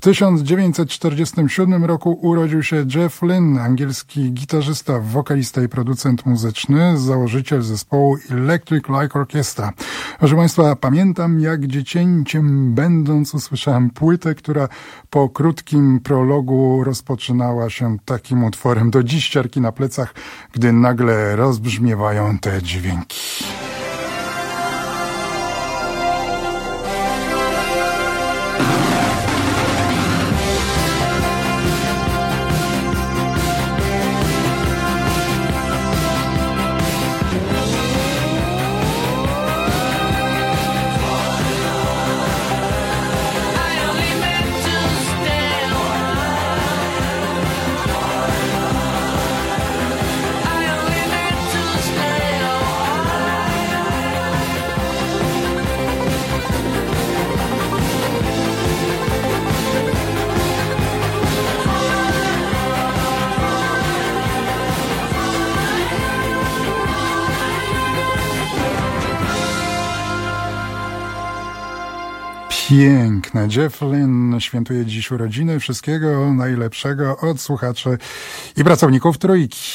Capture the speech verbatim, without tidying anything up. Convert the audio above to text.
tysiąc dziewięćset czterdziestym siódmym roku urodził się Jeff Lynne, angielski gitarzysta, wokalista i producent muzyczny, założyciel zespołu Electric Light Orchestra. Proszę Państwa, pamiętam jak dziecięciem będąc usłyszałem płytę, która po krótkim prologu rozpoczynała się takim utworem. Do dziś ciarki na plecach, gdy nagle rozbrzmiewają te dźwięki. Piękne. Jeff Lynne świętuje dziś urodziny. Wszystkiego najlepszego od słuchaczy i pracowników Trójki.